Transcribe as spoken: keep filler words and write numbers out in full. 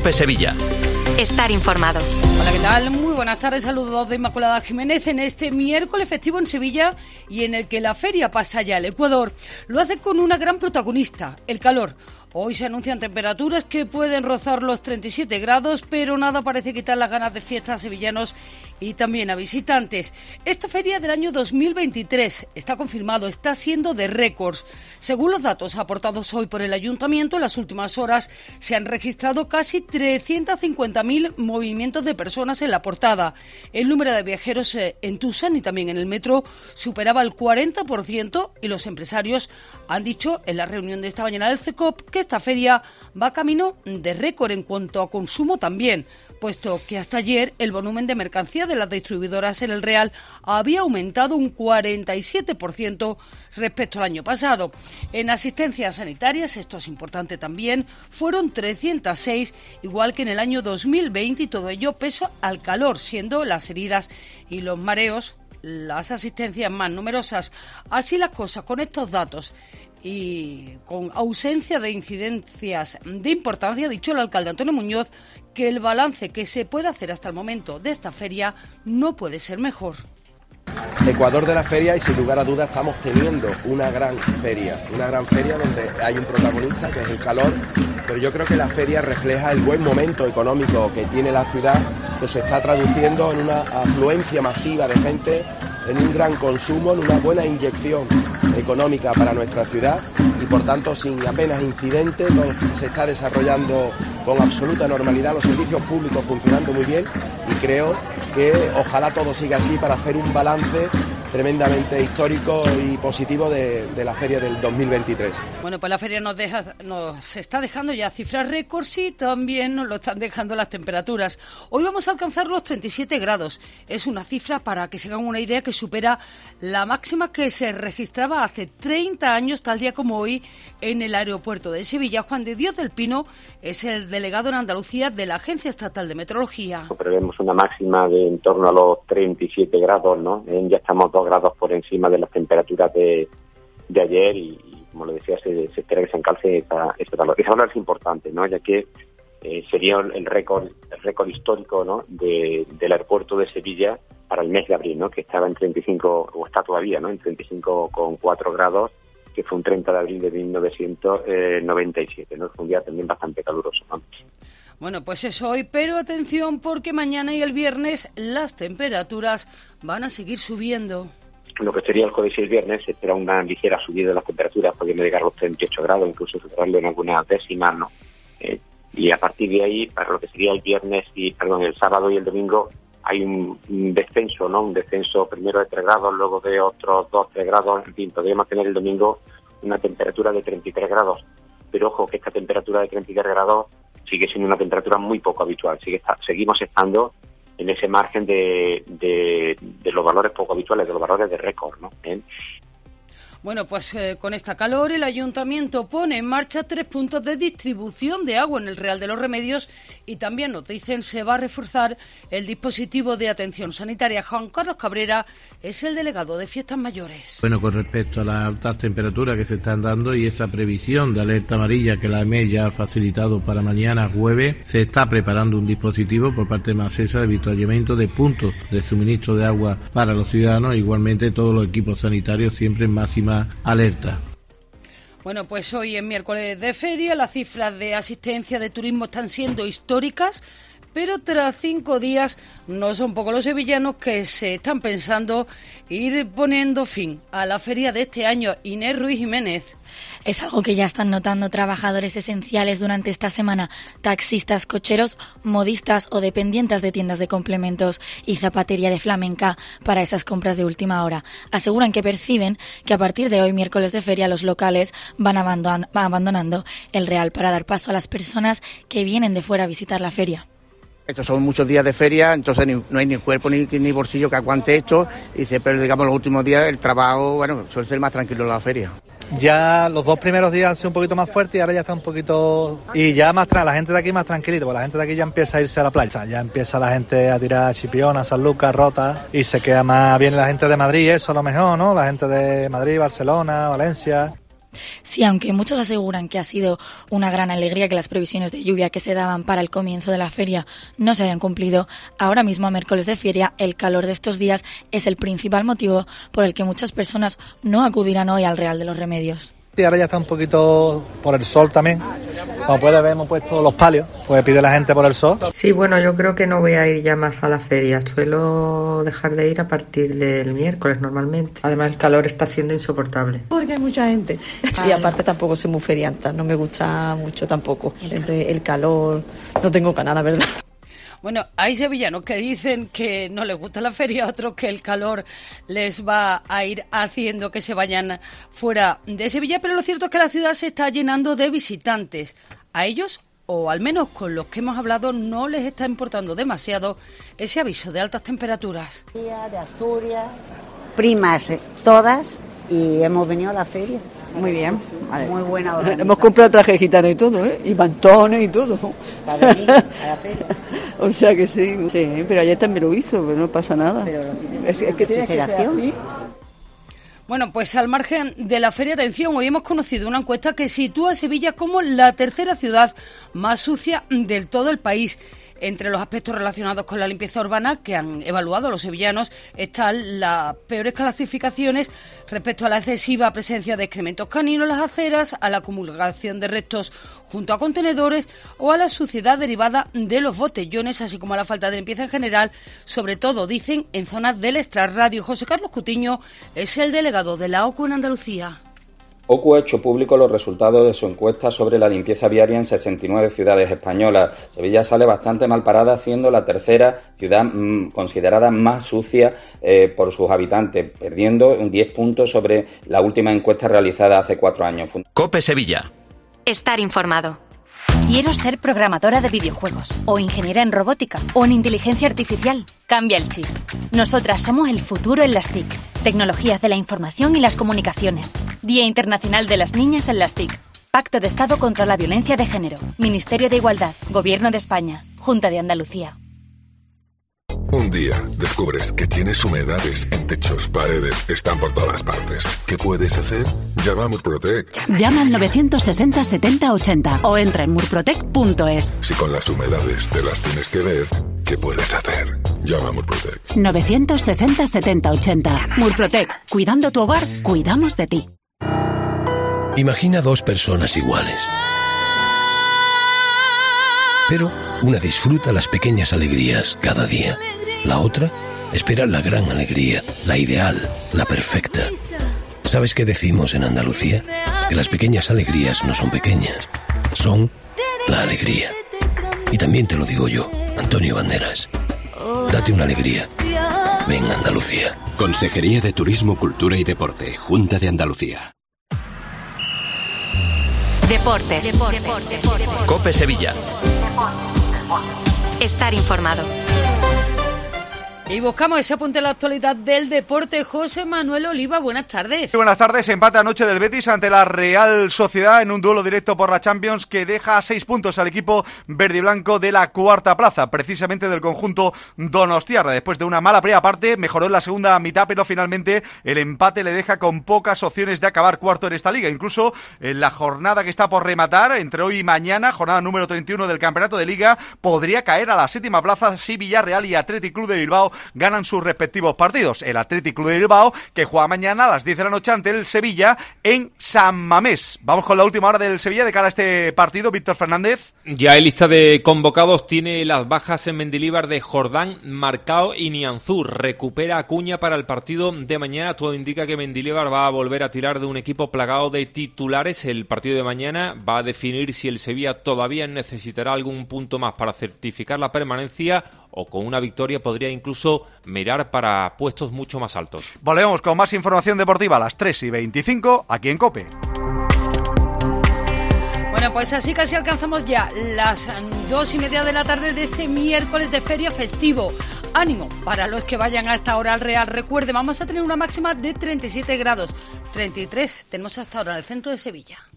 COPE Sevilla. Estar informado. Hola, ¿qué tal? Muy buenas tardes, saludos de Inmaculada Jiménez en este miércoles festivo en Sevilla y en el que la feria pasa ya al Ecuador. Lo hace con una gran protagonista, el calor. Hoy se anuncian temperaturas que pueden rozar los treinta y siete grados, pero nada parece quitar las ganas de fiesta a sevillanos y también a visitantes. Esta feria del año dos mil veintitrés está confirmado, está siendo de récords. Según los datos aportados hoy por el Ayuntamiento, en las últimas horas se han registrado casi trescientos cincuenta mil movimientos de personas en la portada. El número de viajeros en Tucson y también en el metro superaba el cuarenta por ciento y los empresarios han dicho en la reunión de esta mañana del CECOP que esta feria va camino de récord en cuanto a consumo también, puesto que hasta ayer el volumen de mercancía de las distribuidoras en el Real había aumentado un cuarenta y siete por ciento respecto al año pasado. En asistencias sanitarias, esto es importante también, fueron trescientas seis, igual que en el año dos mil veinte, y todo ello pese al calor, siendo las heridas y los mareos las asistencias más numerosas. Así las cosas, con estos datos y con ausencia de incidencias de importancia, ha dicho el alcalde Antonio Muñoz que el balance que se puede hacer hasta el momento de esta feria no puede ser mejor. Ecuador de la feria, y sin lugar a dudas estamos teniendo una gran feria, una gran feria donde hay un protagonista que es el calor, pero yo creo que la feria refleja el buen momento económico que tiene la ciudad, que se está traduciendo en una afluencia masiva de gente, en un gran consumo, en una buena inyección económica para nuestra ciudad y por tanto sin apenas incidentes. Se está desarrollando con absoluta normalidad, los servicios públicos funcionando muy bien y creo que ojalá todo siga así para hacer un balance tremendamente histórico y positivo de, de la feria del dos mil veintitrés. Bueno, pues la feria nos deja, nos está dejando ya cifras récords y también nos lo están dejando las temperaturas. Hoy vamos a alcanzar los treinta y siete grados. Es una cifra, para que se hagan una idea, que supera la máxima que se registraba hace treinta años, tal día como hoy, en el aeropuerto de Sevilla. Juan de Dios del Pino es el delegado en Andalucía de la Agencia Estatal de Meteorología. Prevemos una máxima de en torno a los treinta y siete grados, ¿no? Eh, ya estamos dos grados por encima de las temperaturas de, de ayer y, y, como le decía, se, se espera que se encalce esa, ese valor. Ese valor es importante, ¿no? Ya que eh, sería el récord el récord histórico, ¿no? de, del aeropuerto de Sevilla para el mes de abril, ¿no? Que estaba en treinta y cinco, o está todavía, ¿no? En treinta y cinco coma cuatro grados, que fue un treinta de abril de mil novecientos noventa y siete, ¿no? Fue un día también bastante caluroso, ¿no? Bueno, pues eso hoy, pero atención porque mañana y el viernes las temperaturas van a seguir subiendo. Lo que sería el jueves y el viernes se espera una ligera subida de las temperaturas, pudiendo llegar a los treinta y ocho grados, incluso superarlo en algunas décimas, ¿no? Eh, y a partir de ahí, para lo que sería el viernes y, perdón, el sábado y el domingo, hay un, un descenso, ¿no? Un descenso primero de tres grados, luego de otros dos, tres grados, en fin, podríamos tener el domingo una temperatura de treinta y tres grados. Pero ojo, que esta temperatura de treinta y tres grados sigue siendo una temperatura muy poco habitual, sigue está, seguimos estando en ese margen de, de, de los valores poco habituales, de los valores de récord, ¿no? ¿Eh? Bueno, pues eh, con esta calor el Ayuntamiento pone en marcha tres puntos de distribución de agua en el Real de los Remedios y también nos dicen se va a reforzar el dispositivo de atención sanitaria. Juan Carlos Cabrera es el delegado de Fiestas Mayores. Bueno, con respecto a las altas temperaturas que se están dando y esa previsión de alerta amarilla que la E M E ya ha facilitado para mañana jueves, se está preparando un dispositivo por parte de Masesa de avituallamiento de puntos de suministro de agua para los ciudadanos, igualmente todos los equipos sanitarios siempre en máxima alerta. Bueno, pues hoy es miércoles de feria, las cifras de asistencia de turismo están siendo históricas, pero tras cinco días no son pocos los sevillanos que se están pensando ir poniendo fin a la feria de este año. Inés Ruiz Jiménez. Es algo que ya están notando trabajadores esenciales durante esta semana, taxistas, cocheros, modistas o dependientes de tiendas de complementos y zapatería de flamenca para esas compras de última hora. Aseguran que perciben que a partir de hoy, miércoles de feria, los locales van abandon- abandonando el Real para dar paso a las personas que vienen de fuera a visitar la feria. Estos son muchos días de feria, entonces ni, no hay ni cuerpo ni, ni bolsillo que aguante esto y siempre, digamos, los últimos días el trabajo, bueno, suele ser más tranquilo en la feria. Ya los dos primeros días han sido un poquito más fuertes y ahora ya está un poquito... Y ya más tra- la gente de aquí más tranquilito, porque la gente de aquí ya empieza a irse a la playa. Ya empieza la gente a tirar Chipiona, San Lucas, Rota, y se queda más bien la gente de Madrid, eso a lo mejor, ¿no? La gente de Madrid, Barcelona, Valencia... Sí, aunque muchos aseguran que ha sido una gran alegría que las previsiones de lluvia que se daban para el comienzo de la feria no se hayan cumplido, ahora mismo a miércoles de feria el calor de estos días es el principal motivo por el que muchas personas no acudirán hoy al Real de los Remedios. Y ahora ya está un poquito por el sol también. Como puedes ver, hemos puesto los palios, pues pide la gente por el sol. Sí, bueno, yo creo que no voy a ir ya más a la feria. Suelo dejar de ir a partir del miércoles normalmente. Además, el calor está siendo insoportable. Porque hay mucha gente. Vale. Y aparte tampoco soy muy ferianta, no me gusta mucho tampoco. Entre el calor, no tengo ganas, la verdad. Bueno, hay sevillanos que dicen que no les gusta la feria, otros que el calor les va a ir haciendo que se vayan fuera de Sevilla, pero lo cierto es que la ciudad se está llenando de visitantes. A ellos, o al menos con los que hemos hablado, no les está importando demasiado ese aviso de altas temperaturas. De Asturias, primas todas, y hemos venido a la feria. Muy bien, vale. Muy buena organización. Hemos comprado traje gitano y todo, ¿eh? Y mantones y todo. Para venir a la feria. O sea que sí, sí, pero ayer también lo hizo, pero no pasa nada. Pero es, es que tiene que ser así. Bueno, pues al margen de la feria, atención, hoy hemos conocido una encuesta que sitúa a Sevilla como la tercera ciudad más sucia del todo el país. Entre los aspectos relacionados con la limpieza urbana que han evaluado los sevillanos están las peores clasificaciones respecto a la excesiva presencia de excrementos caninos en las aceras, a la acumulación de restos junto a contenedores o a la suciedad derivada de los botellones, así como a la falta de limpieza en general, sobre todo, dicen, en zonas del extrarradio. José Carlos Cutiño es el delegado de la O C U en Andalucía. O C U ha hecho público los resultados de su encuesta sobre la limpieza viaria en sesenta y nueve ciudades españolas. Sevilla sale bastante mal parada, siendo la tercera ciudad mmm, considerada más sucia eh, por sus habitantes, perdiendo un diez puntos sobre la última encuesta realizada hace cuatro años. COPE Sevilla. Estar informado. Quiero ser programadora de videojuegos, o ingeniera en robótica, o en inteligencia artificial. Cambia el chip. Nosotras somos el futuro en las T I C. Tecnologías de la información y las comunicaciones. Día Internacional de las Niñas en las T I C. Pacto de Estado contra la Violencia de Género. Ministerio de Igualdad. Gobierno de España. Junta de Andalucía. Un día descubres que tienes humedades en techos, paredes, están por todas partes. ¿Qué puedes hacer? Llama a Murprotec. Llama al novecientos sesenta setenta ochenta o entra en murprotec punto es. Si con las humedades te las tienes que ver, ¿qué puedes hacer? Llama a Murprotec. novecientos sesenta setenta ochenta. Murprotec. Cuidando tu hogar, cuidamos de ti. Imagina dos personas iguales. Pero una disfruta las pequeñas alegrías cada día. La otra espera la gran alegría, la ideal, la perfecta. ¿Sabes qué decimos en Andalucía? Que las pequeñas alegrías no son pequeñas, son la alegría. Y también te lo digo yo, Antonio Banderas. Date una alegría. Ven Andalucía. Consejería de Turismo, Cultura y Deporte, Junta de Andalucía. Deportes. Deportes. Deportes. COPE Sevilla. Estar informado. Y buscamos ese apunte en la actualidad del deporte. José Manuel Oliva, buenas tardes. Sí, buenas tardes. Empate anoche del Betis ante la Real Sociedad en un duelo directo por la Champions que deja a seis puntos al equipo verde y blanco de la cuarta plaza, precisamente del conjunto donostiarra. Después de una mala primera parte, mejoró en la segunda mitad, pero finalmente el empate le deja con pocas opciones de acabar cuarto en esta liga. Incluso en la jornada que está por rematar, entre hoy y mañana, jornada número treinta y uno del campeonato de liga, podría caer a la séptima plaza si Villarreal y Athletic Club de Bilbao ganan sus respectivos partidos. El Athletic Club de Bilbao, que juega mañana a las diez de la noche ante el Sevilla en San Mamés. Vamos con la última hora del Sevilla de cara a este partido. Víctor Fernández. Ya en lista de convocados tiene las bajas en Mendilibar de Jordán, Marcao y Nianzú. Recupera Acuña para el partido de mañana. Todo indica que Mendilibar va a volver a tirar de un equipo plagado de titulares. El partido de mañana va a definir si el Sevilla todavía necesitará algún punto más para certificar la permanencia, o con una victoria podría incluso mirar para puestos mucho más altos. Volvemos con más información deportiva a las tres y veinticinco aquí en COPE. Bueno, pues así casi alcanzamos ya las dos y media de la tarde de este miércoles de feria festivo. Ánimo para los que vayan a esta hora al Real. Recuerde, vamos a tener una máxima de treinta y siete grados. treinta y tres tenemos hasta ahora en el centro de Sevilla.